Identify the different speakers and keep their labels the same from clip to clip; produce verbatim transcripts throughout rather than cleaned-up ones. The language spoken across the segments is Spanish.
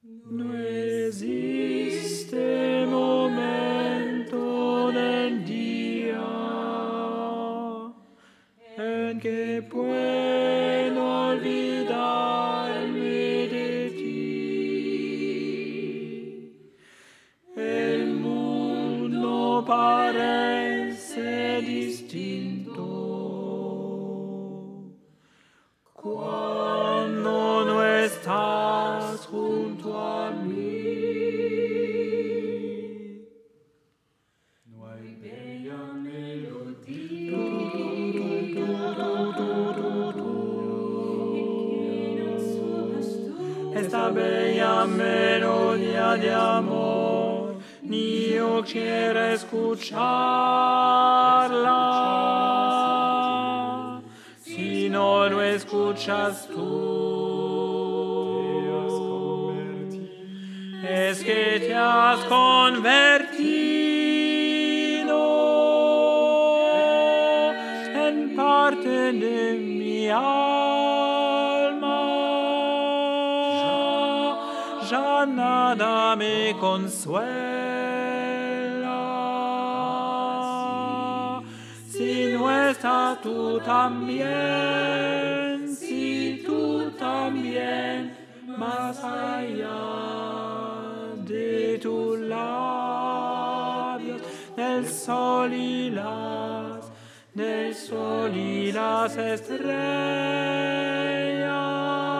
Speaker 1: No existe momento del día en que puedo olvidarme de ti. El mundo parece distinto cuando no estás junto a mí. No hay bella melodía esta bella melodía de amor, ni yo quiero escucharla, si no lo escuchas tú, es que te has convertido en parte de mi alma. Ya nada me consuela, si no estás tú también, si tú también, más allá de tus labios, del sol y las, del sol y las estrellas.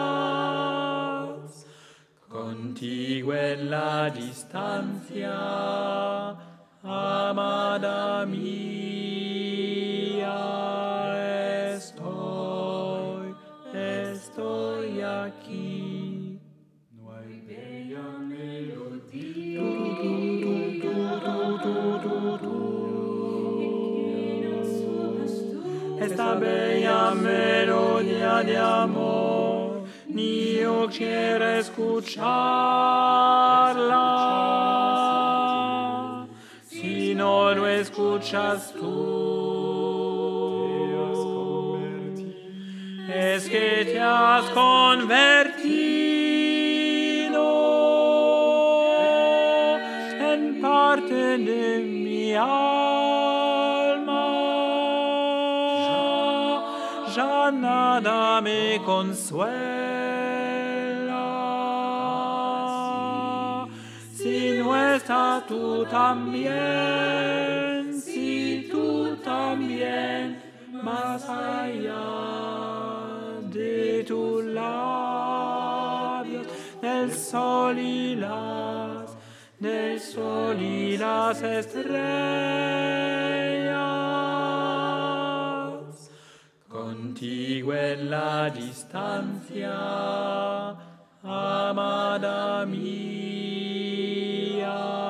Speaker 1: Contigo en la distancia, amada mía, estoy, estoy aquí. No hay bella melodía esta bella melodía de amor, ni yo quiero escucharla, si no lo escuchas tú, es que te has convertido en parte de mi alma. Ya nada me consuela, si no estás tú también, si tú también, más allá de tus labios, del sol y las, del sol y las estrellas. Contigo en la distancia, amada mía.